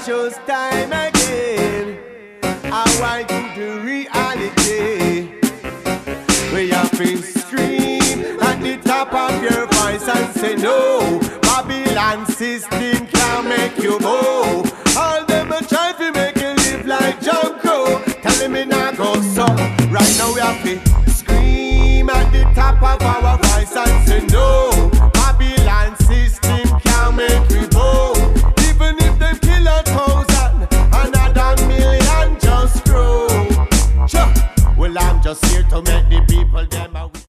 precious time again. I want you to reality. We have to scream at the top of your voice and say no. Babylon system can't make you go.